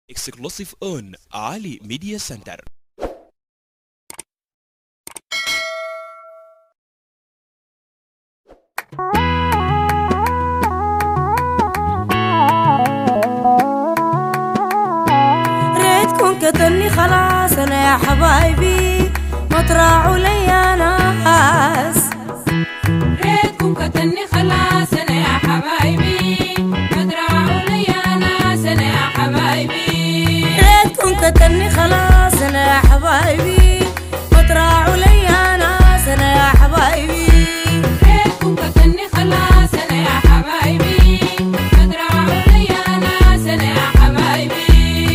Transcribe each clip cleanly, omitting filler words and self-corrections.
Exclusive on Ali Media Center. ريتكم كتني خلاص انا يا حبايبي ما تراعوا لي ناس. ريتكم كتني خلاص انا يا حبايبي ما تراعوا لي ناس. انا يا حبايبي ريتكم كتني خلاص انا يا حبايبي ما تراعوا لي ناس. انا يا حبايبي ريتكم كتني خلاص انا يا حبايبي ما تراعوا لي ناس. انا يا حبايبي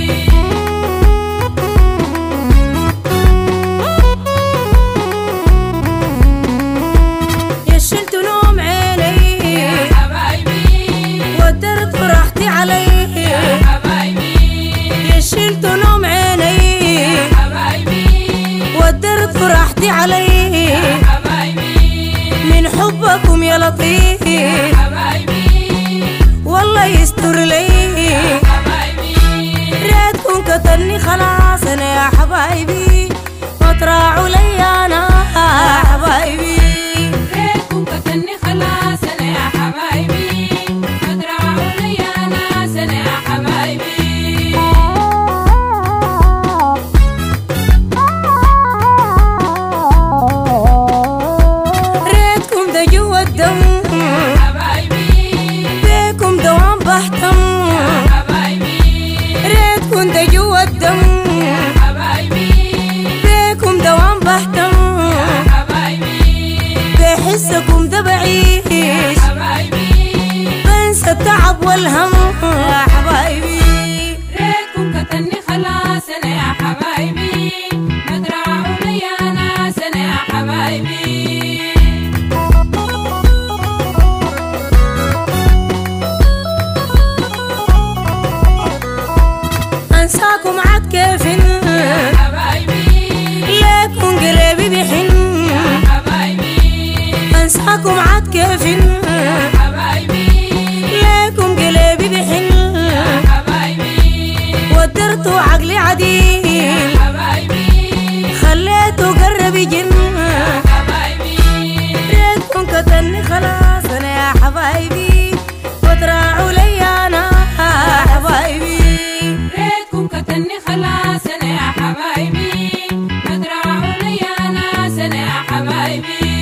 يشلت نوم عيني يا حبايبي ودرت فرحتي علي. يا حبايبي يشلت نوم عيني يا حبايبي ودرت فرحتي علي. يا حبايبي من حبكم يا لطيف يا حبايبي والله يستر لي. يا حبايبي ريتكم كتني خلاص انا يا حبايبي ما تراعوا لي انا يا حبايبي. ريتكم كتني خلاص انا يا حبايبي ما تراعوا لي ناس. انا يا حبايبي ريتكم ده جوا الدم يا حبايبي بيكم دوام بحتم. يا حبايبي ريتكم ده جوا الدم يا حبايبي بيكم دوام بحتم. يا حبايبي بحسكم ده بعيش يا حبايبي بنسى التعب والهم يا حبايبي. ريتكم كتني خلاص انا يا حبايبي ما تراعوا لي ناس. انا يا حبايبي انساكم عاد كيف يا حبايبي ليكم قلبي بحن. يا حبايبي انساكم عاد كيف يا حبايبي ليكم قلبي بحن. يا حبايبي ودرتوا عقلي عديل يا حبايبي خليته قرب يجن. يا حبايبي ريتكم كتني خلاص انا يا حبايبي وتراعوا لي انا يا حبايبي. ريتكم كتني خلاص انا يا حبايبي ما تراعوا لي ناس. انا يا حبايبي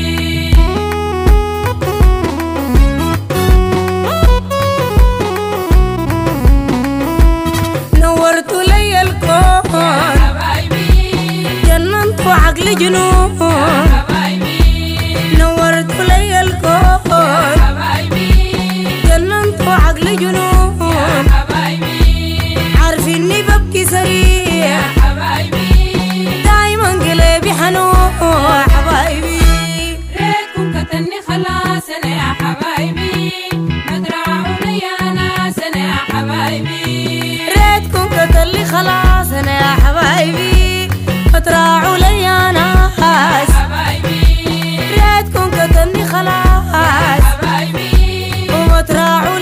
نورتوا لي الكون يا حبايبي جننتوا عقلي جنون. يا حبايبي نورتوا لي الكون يا حبايبي جننتوا عقلي جنون. يا حبايبي عارفيني ببكي سريع يا حبايبي دايما قلبي حنون يا حبايبي. ريتكم كتني خلاص انا يا حبايبي ما تراعوا لي ناس. انا يا حبايبي ريتكم كتلي خلاص انا يا حبايبي ما تراعوا لي ناس. حبايبي ريتكم كتلي خلاص حبايبي وما تراعوا